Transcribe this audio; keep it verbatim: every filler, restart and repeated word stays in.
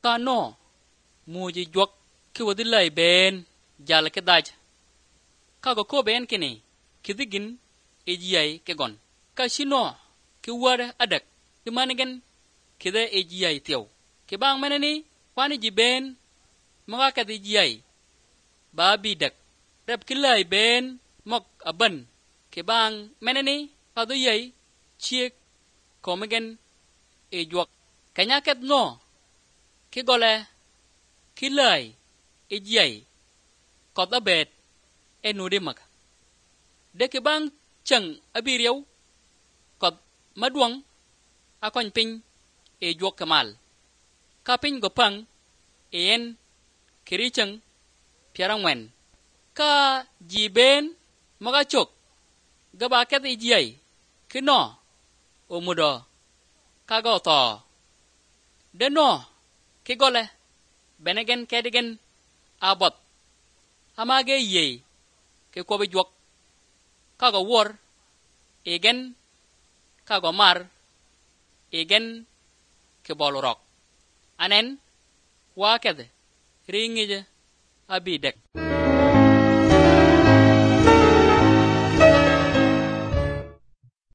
ta no mu ji juak ki wadi lai ben jala ke daj ka go ko ben kini kidigin ejiyai ke gon ka shino ki wara adak di manigan kida ejiyai tiyaw ki bang manani wani ji ben mga ka ejiyai ba bidak rep ki lai ben mok aban ki bang manani pa do yai chiek ko magan e juak kanya ket no ki gole ki lai ejiyai ko da bet enu de mak de ki bang chang abiriyaw ko maduang akon pin e juak kamal ka pin go pang en kiri chang piarang wen ka jiben maga chok gaba ket ejiyai kino o mudo ka go to de no ki gole benegen kedigen abot amage ye ke ko be juak ka go wor egen ka go mar egen ke bolorok anen wa kede ringije abidek